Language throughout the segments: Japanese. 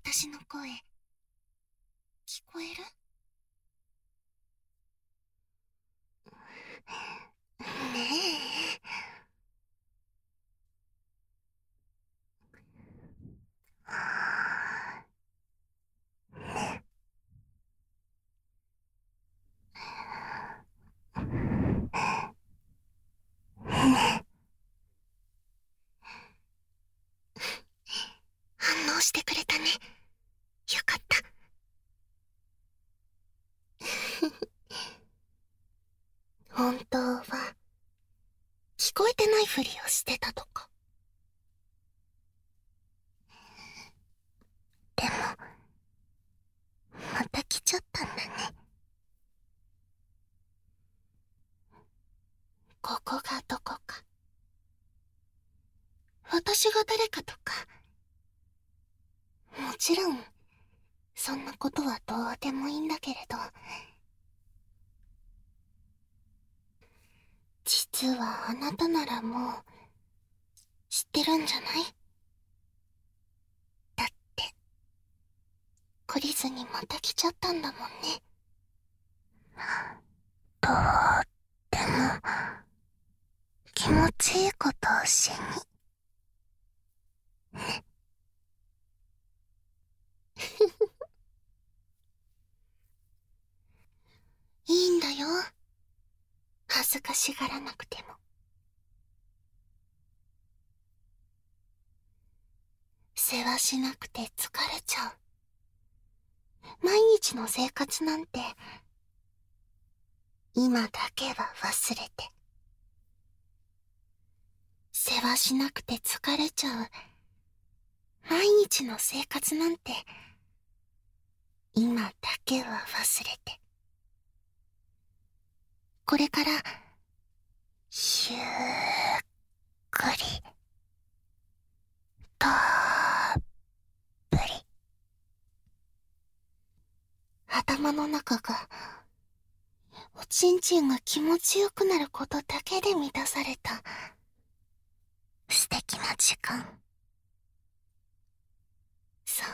私の声、聞こえる？ね反応してくれたね。よかった。本当は、聞こえてないふりをしてたとか。でも、また来ちゃったんだね。ここがどこか。私が誰かとか。もちろん、そんなことはどうでもいいんだけれど。実はあなたならもう、知ってるんじゃない？だって、懲りずにまた来ちゃったんだもんね。とっても、気持ちいいことをしに。ね。いいんだよ。恥ずかしがらなくても。世話しなくて疲れちゃう。毎日の生活なんて、今だけは忘れて。世話しなくて疲れちゃう。毎日の生活なんて、今だけは忘れて。これから、ゆっくり、たっぷり。頭の中が、おちんちんが気持ちよくなることだけで満たされた、素敵な時間。そう。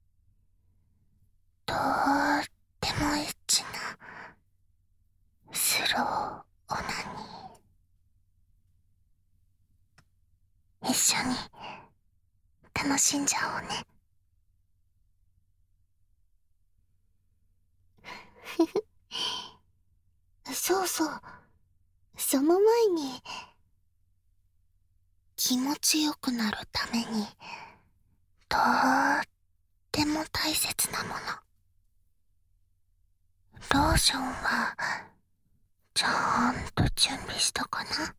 とってもエッチな、スローオナニー。一緒に、楽しんじゃおうね。そうそう。その前に、気持ちよくなるために、とっても大切なもの。ローションは、ちゃんと準備したかな？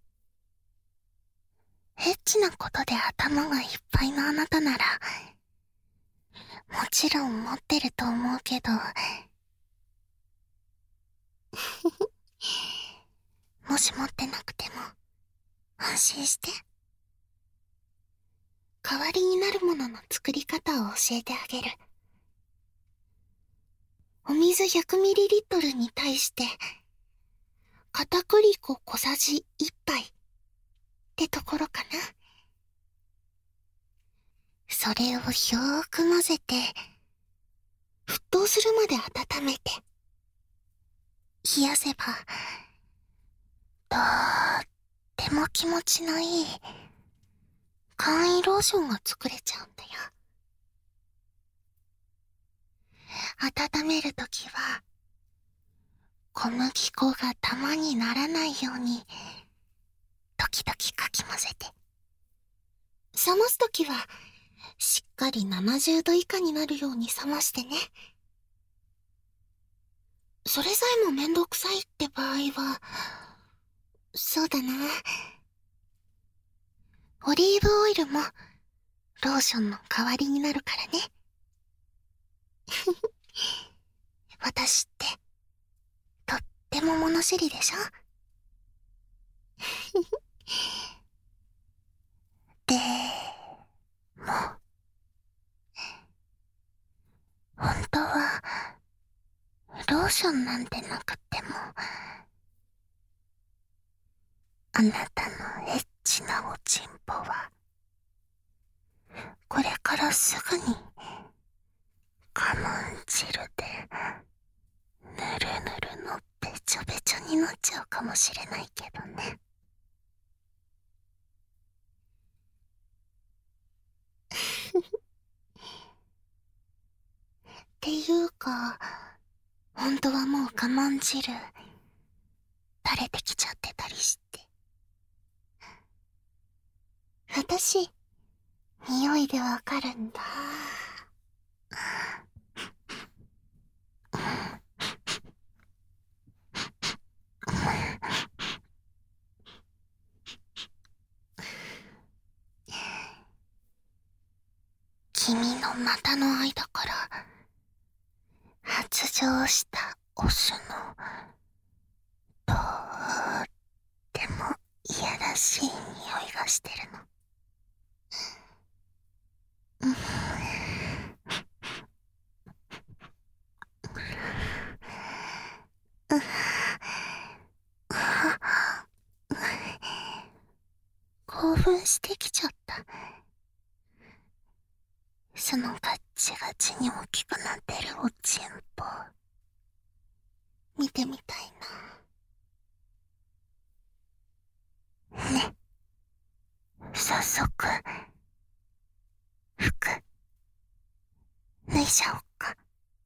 エッチなことで頭がいっぱいのあなたなら、もちろん持ってると思うけど、もし持ってなくても、安心して。代わりになるものの作り方を教えてあげる。お水 100ml に対して、片栗粉小さじ1杯ってところかな。それをよーく混ぜて、沸騰するまで温めて、冷やせば、とっても気持ちのいい簡易ローションが作れちゃうんだよ。温めるときは、小麦粉がダマにならないように、時々かき混ぜて。冷ますときは、しっかり70度以下になるように冷ましてね。それさえもめんどくさいって場合は、そうだな。オリーブオイルも、ローションの代わりになるからね。私って、とっても物知りでしょ？でも、本当は、ローションなんてなくっても、あなたのエッチなおちんぽは、これからすぐにかもしれないけどね。っていうか、本当はもう我慢汁垂れてきちゃってたりして。私、匂いでわかるんだ。君の股の間から発情したオスのとってもいやらしい匂いがしてるの。興奮してきちゃった。そのガッチガチに大きくなってるおちんぽ見てみたいな。ね、早速服脱いじゃおっか。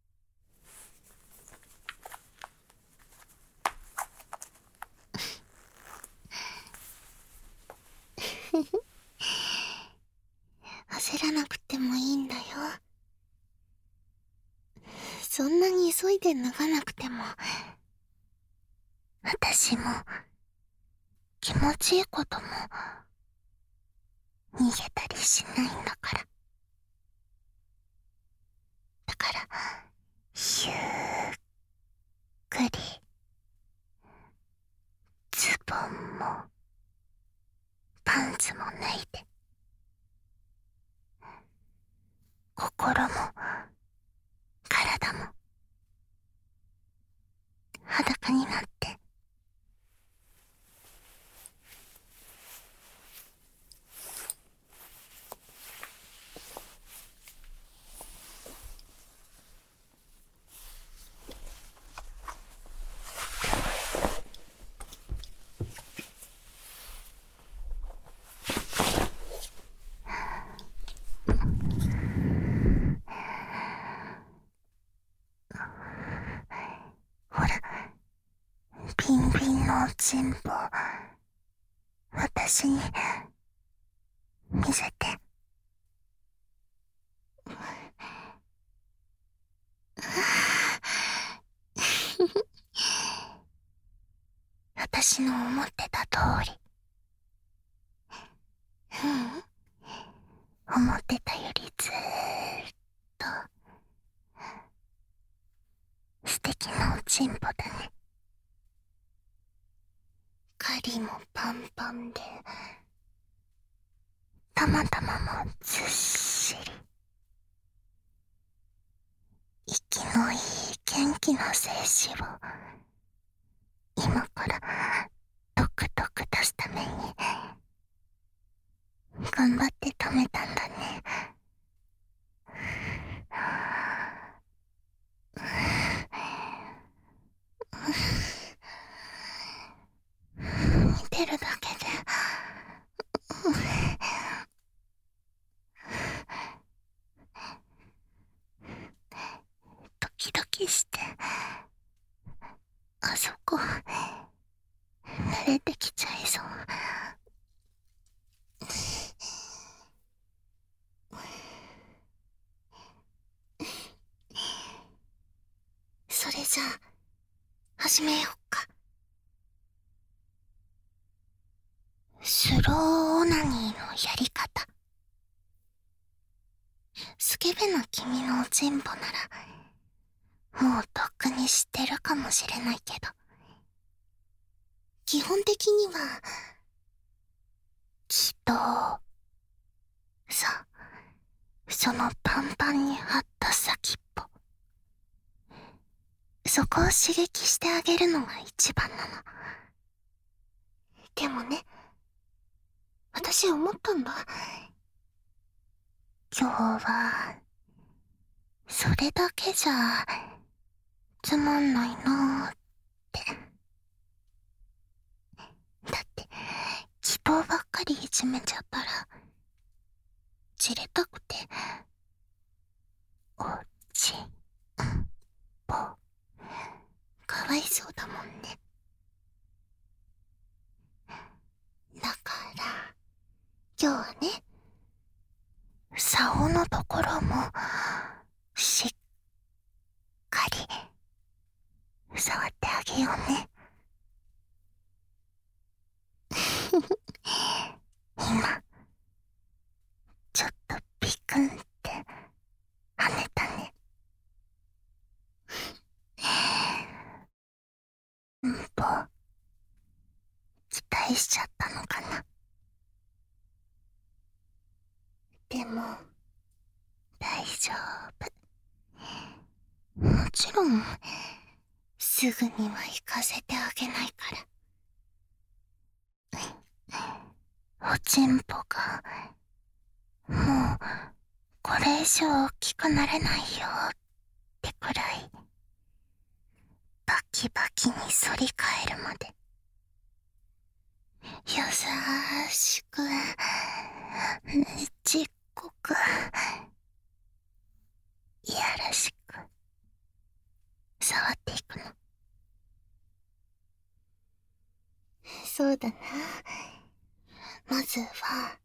焦らなくてもいいんだよ。そんなに急いで脱がなくても、私も気持ちいいことも逃げたりしないんだから。だから、ゆっくりズボンもパンツも脱いで、心も体も裸になって。ほら、ビンビンのおちんぽ、私に見せて。私の思ってた通り。思ってたよりずーっと素敵なおちんぽだね。狩りもパンパンで、たまたまもずっしり。息のいい元気な精子を今からドクドク出すために頑張って貯めたんだね。見てるだけでドキドキして、あそこ慣れてきちゃいそう。それじゃあ始めよっか。スローオナニーのやり方。スケベな君のおちんぽならもうとっくに知ってるかもしれないけど、基本的には気と、さ、そのパンパンに張った先っぽ、そこを刺激してあげるのが一番なの。でもね、私思ったんだ。今日はそれだけじゃつまんないなーって。 棒ばっかりいじめちゃったら、じれたくて、おちんぽ、かわいそうだもんね。だから、今日はね、竿のところも、しっかり、触ってあげようね。今、ちょっとピクンって跳ねたね。ぽ、期待しちゃったのかな。でも、大丈夫。もちろん、すぐには行かせてあげないから。おちんぽが、もう、これ以上大きくなれないよってくらい、バキバキに反り返るまで、優しく、ちっこく、いやらしく、触っていくの。そうだな。まずは、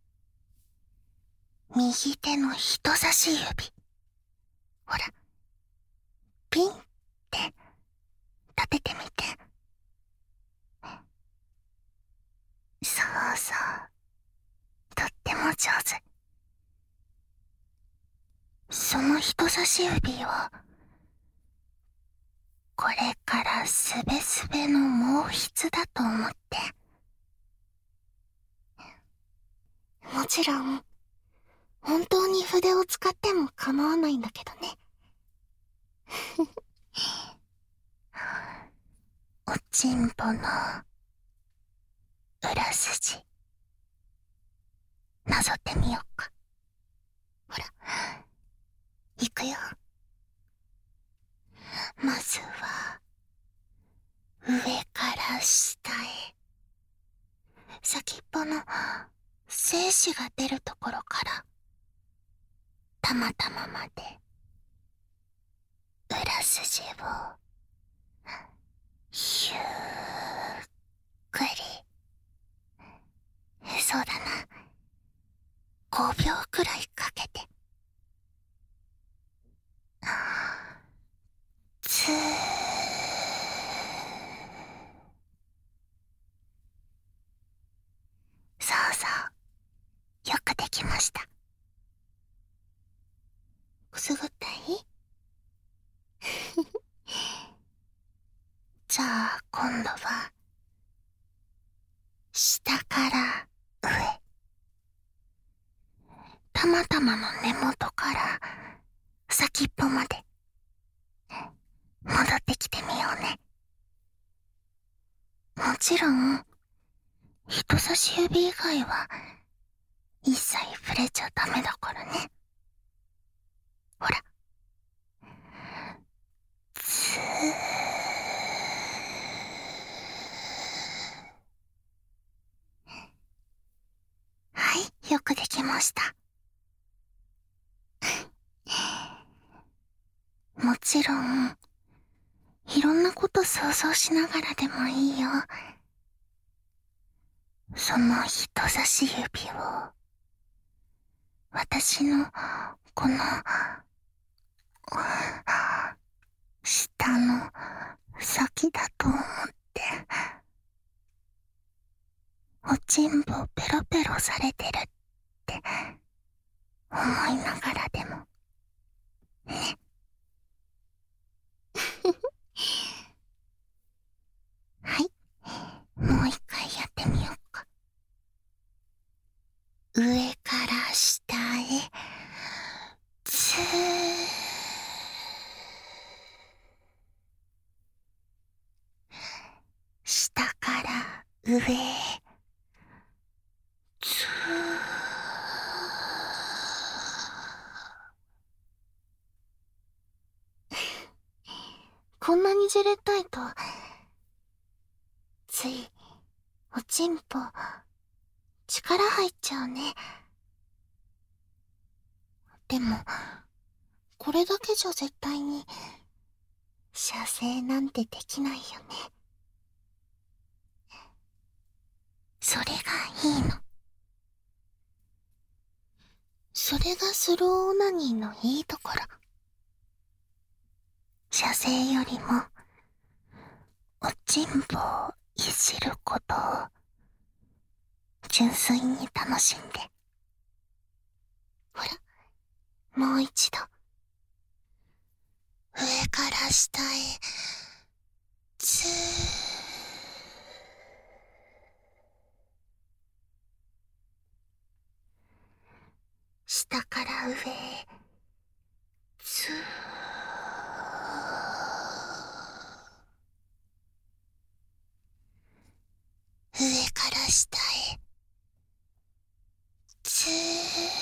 右手の人差し指。ほら、ピンって立ててみて。そうそう。とっても上手。その人差し指を、これからすべすべの毛筆だと思って。もちろん、本当に筆を使っても構わないんだけどね。おちんぽの裏筋、なぞってみよっか。ほら、いくよ。まずは、上から下へ。先っぽの精子が出るところから、たまたままで、裏筋を、ひゅーっくり。そうだな。5秒くらいかけて。つー。そうそう。よくできました。くすぐったい？じゃあ今度は、下から上。たまたまの根元から先っぽまで戻ってきてみようね。もちろん、人差し指以外は一切触れちゃダメだからね。ほら。つー。はい、よくできました。もちろん、いろんなこと想像しながらでもいいよ。その人差し指を、私の、この、下の先だと思って、おちんぽペロペロされてるって思いながらでも、ね。はい。もう一回やってみようか。上から下へ、つー。下から上へ、つー。こんなにじれたいと、つい、おちんぽ、 力入っちゃうね。でも、これだけじゃ絶対に、射精なんてできないよね。それがいいの。それがスローオナニーのいいところ。射精よりも、おちんぽをいじることを、純粋に楽しんで。ほら、もう一度。上から下へ、ずー。下から上へ、ずー。上から下へ、ずー。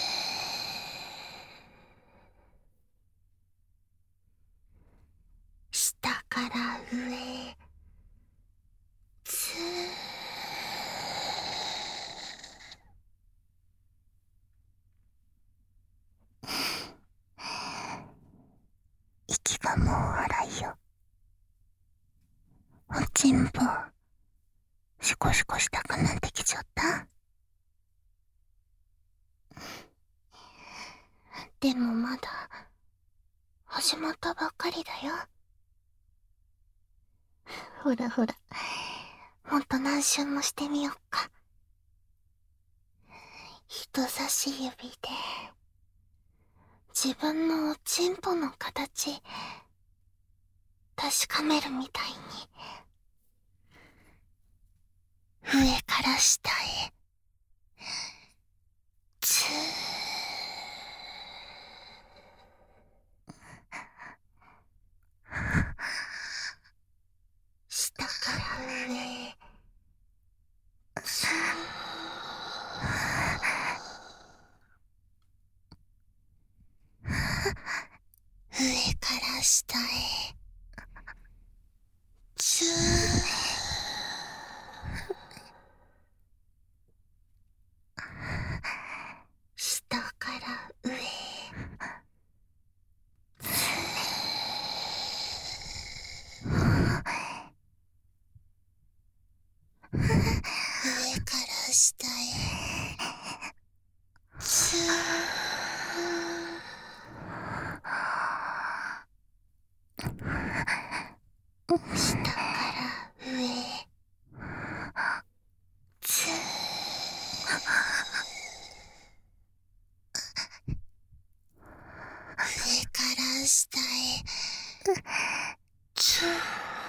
下から上へ、ずー。息がもう荒いよ。おちんぽ、シコシコしたくなってきちゃった？でもまだ、始まったばっかりだよ。ほらほら、もっと何周もしてみよっか。人差し指で、自分のおちんぽの形、確かめるみたいに。上から下へ、ずー。下から上へ、ずー。上から下へ、ずー。下から上へ、ずー。上から下へ、ずー。下から上へ、ずー。上から下へ、ずー。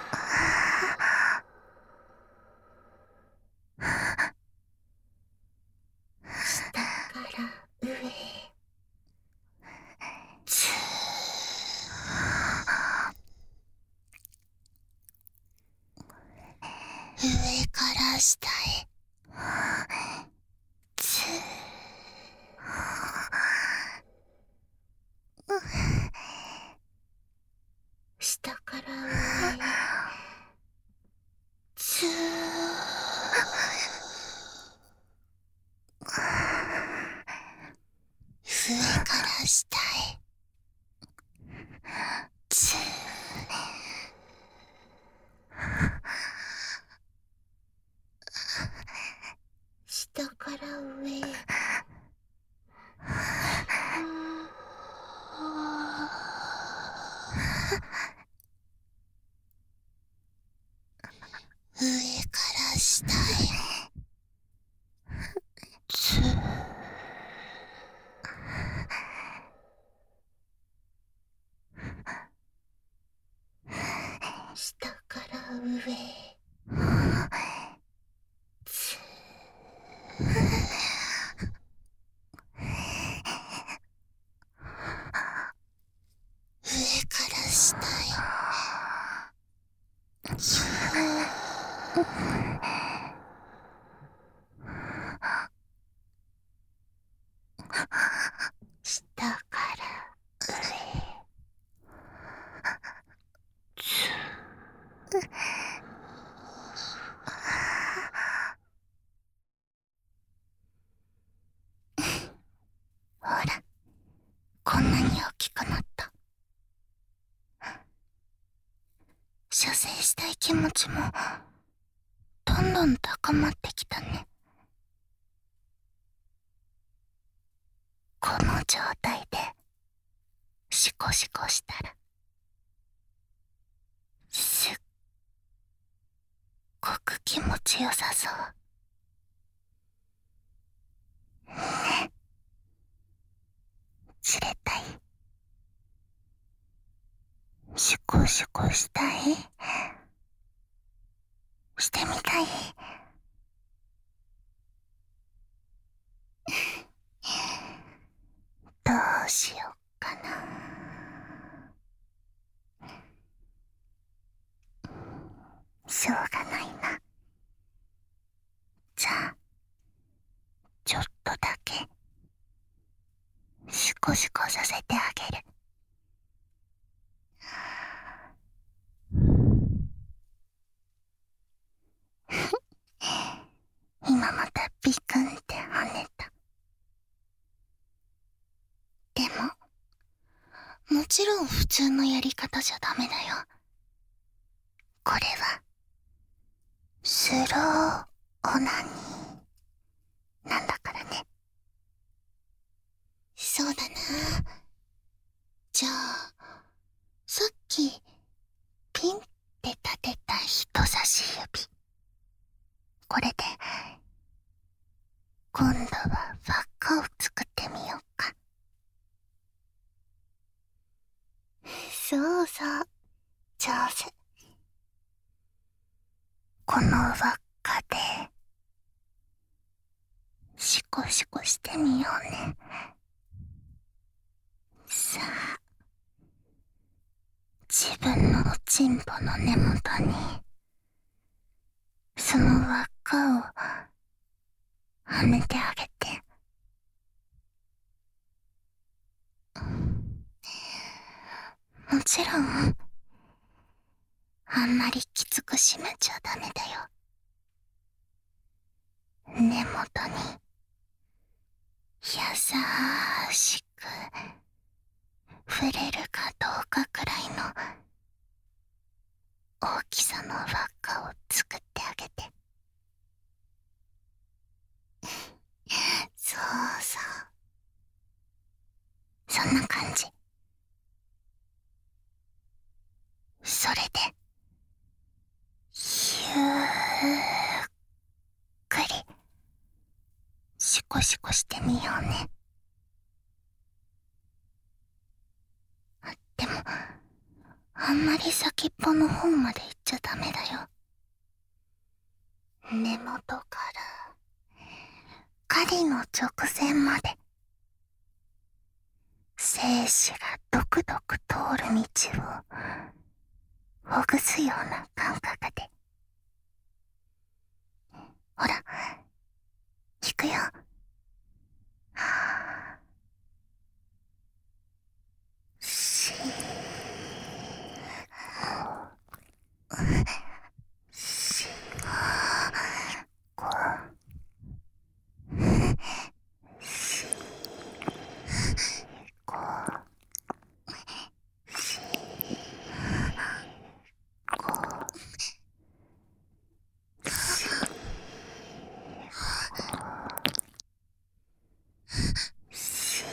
下から上へ、ずー。上から下へ、ずー。下から上へ、ずー。上から下へ、ずー。下から上へ、上から下へ、ずー。下から上へ、ずー。上から下へ、ずー。下から上へ、ずー。 精したい気持ちもどんどん高まってきたね。この状態でシコシコしたらすっごく気持ちよさそうね。知れたい？シコシコしたい？してみたい？どうしよっかな。しょうがないな。じゃあちょっとだけシコシコさせてあげる。今またビクンって跳ねた。でももちろん普通のやり方じゃダメだよ。これはスローオナニーなんだからね。そうだな。じゃあさっきピンって立てた人差し指、これで今度は輪っかを作ってみようか。そうそう、上手。この輪っかでシコシコしてみようね。さあ、自分のおちんぽの根元にその輪っかをはめてあげて。もちろんあんまりきつく締めちゃダメだよ。根元に優しく触れるかどうかくらいの大きさの輪っかを作ってあげて。そうそう、そんな感じ。それでゆっくりシコシコしてみようね。でもあんまり先っぽの方まで行っちゃダメだよ。根元から針の直線まで精子がドクドク通る道をほぐすような感覚で。ほら、行くよ。ししこしこしこし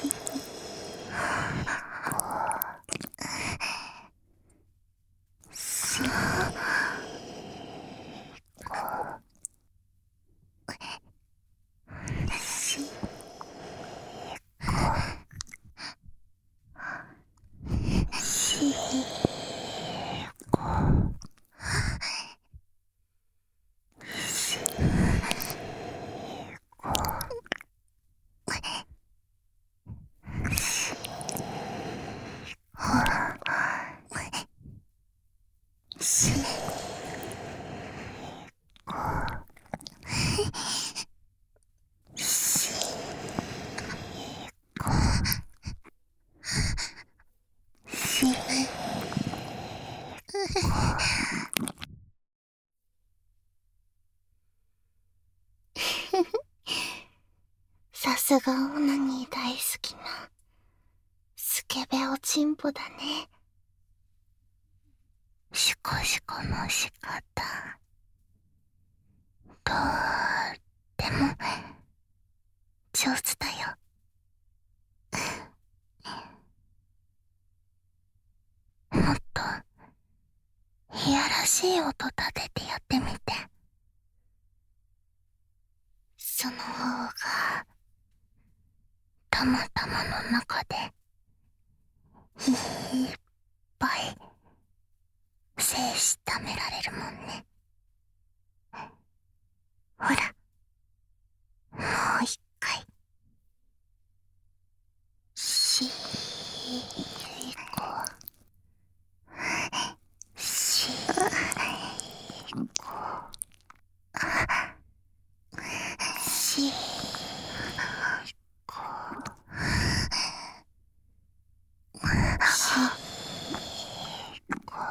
しししこしこししこしこしさすがオナニー大好きなスケベおちんぽだね。シュコシコの仕方、とっても上手だよ。もっといやらしい音立ててやってみて。その方がたまたまの中でいっぱい精子溜められるもんね。ほら、もう一回。しーこ、しーこ、しーこ、しーこ、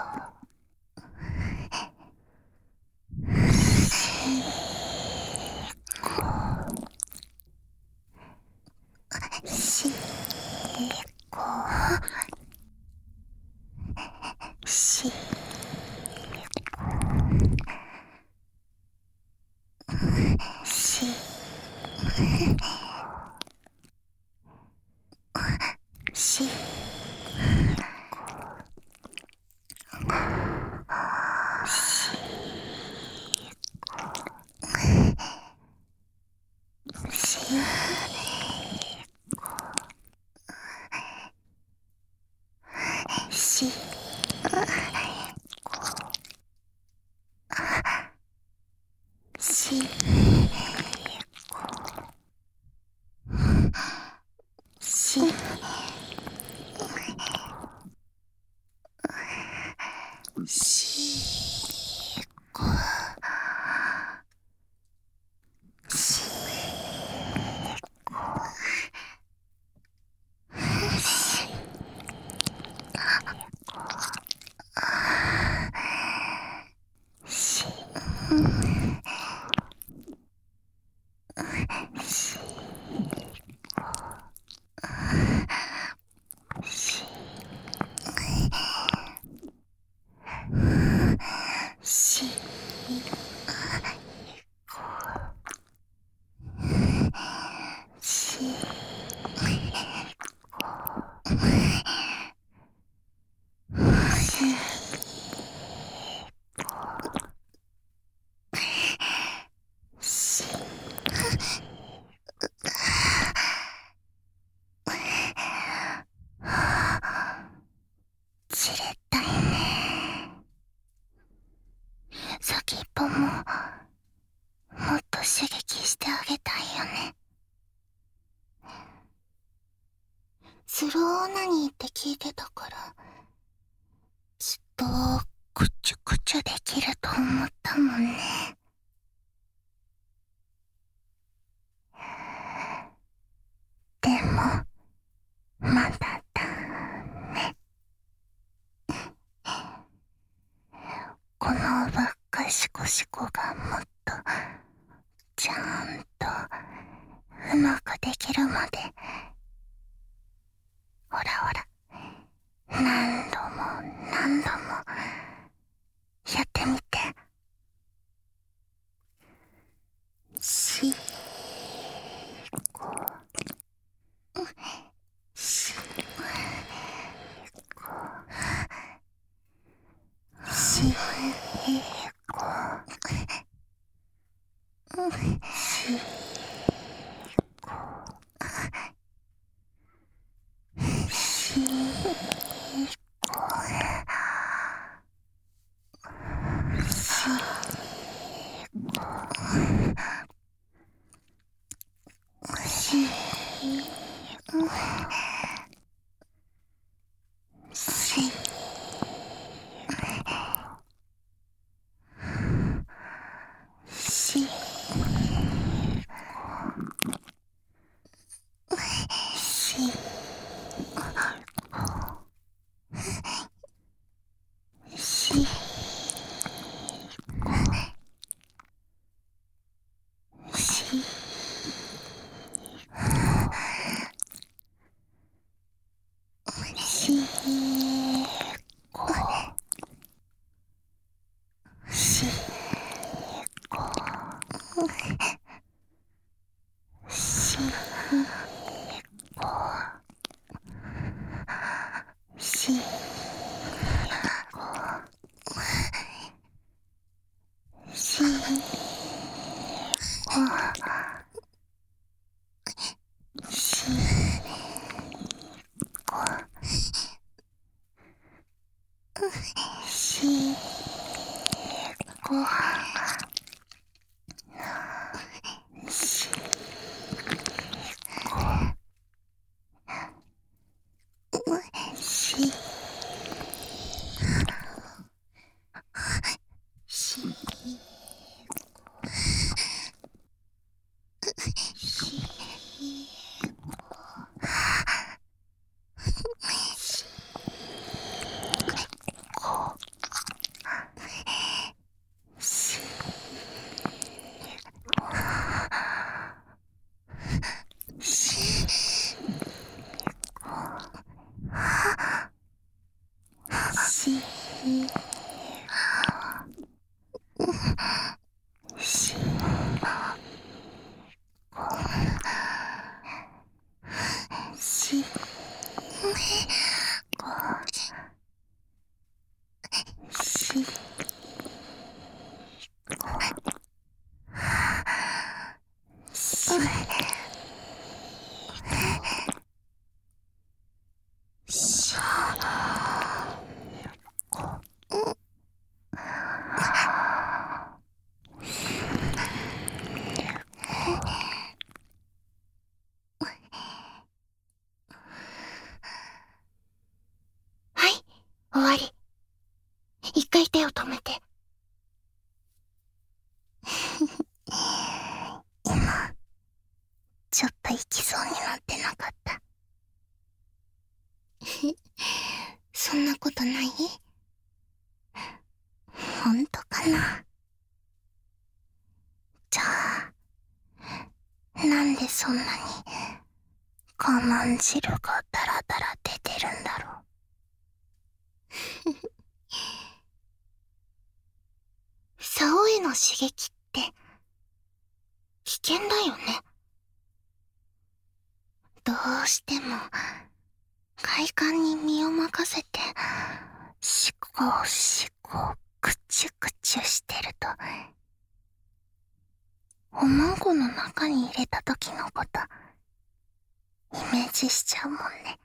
しーこ、しーこ、しーこ、しーししししこしこしししししこししじれったいね。先っぽももっと刺激してあげたいよね。スローオナニーって聞いてたから、きっとくちゅくちゅできると思ったもんね。でもまだだね。このばっかしこしこがもっとちゃんとうまくできるまで、ほらほら、何度も何度もやってみて。しこしこしこしこしこしししこしこしし終わり。一回手を止めて。今、ちょっと行きそうになってなかった。そんなことない？ほんとかな？じゃあ、なんでそんなに我慢汁がダラダラ出てるんだろう。竿への刺激って危険だよね。どうしても快感に身を任せてシコシコクチュクチュしてると、おまんこの中に入れた時のことイメージしちゃうもんね。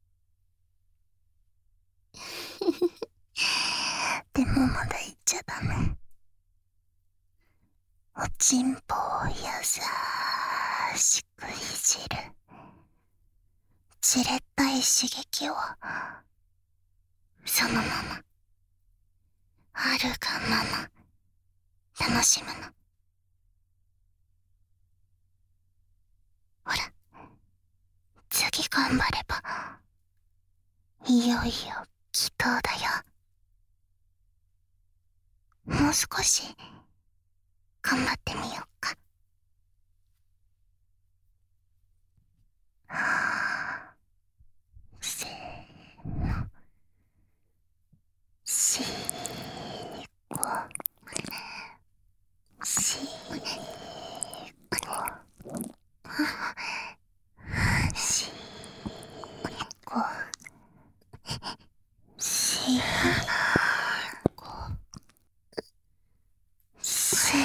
でもまだ言っちゃダメ。おちんぽを優しくいじるじれったい刺激をそのままあるがまま楽しむの。ほら、次頑張ればいよいよ祈祷だよ。もう少し頑張ってみようか。せーの。しこしこしこしこし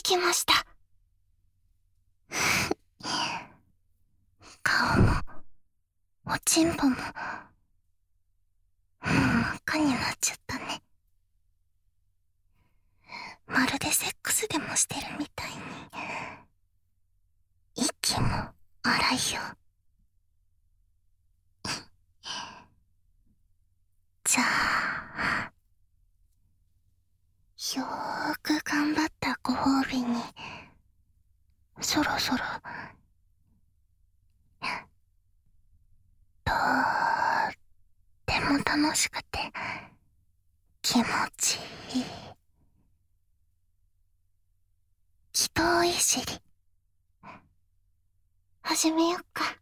きました。顔も、おちんぽも、もう真っ赤になっちゃったね。まるでセックスでもしてるみたいに、息も荒いよ。じゃあ、よーく頑張ったご褒美に、そろそろ、とーっても楽しくて、気持ちいい。人いじり、始めよっか。